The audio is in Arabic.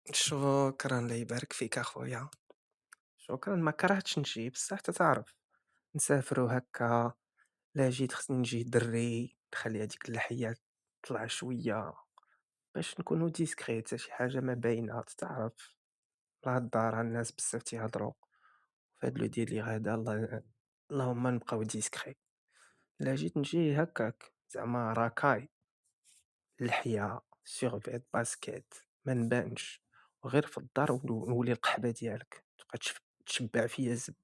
شكرًا، الله يبارك فيك أخويا، شكرًا. ما كرهتش نجي بصح أنت تعرف نسافروا هكا، لا جيت خصني نجي دري، نخلي هاديك اللحية تطلع شوية باش نكونوا discret حتى شي حاجة ما باينة تتعرف، راه الدار ها الناس بزاف تيهضروا، في هاد لو ديليغ هذا اللهم نبقاو discret. لا جيت نجي هكاك زعما راكاي، اللحية، سيرفيت، باسكيت، ما نبانش، وغير في الدار نولي القحبة ديالك، تبقى تشبع فيا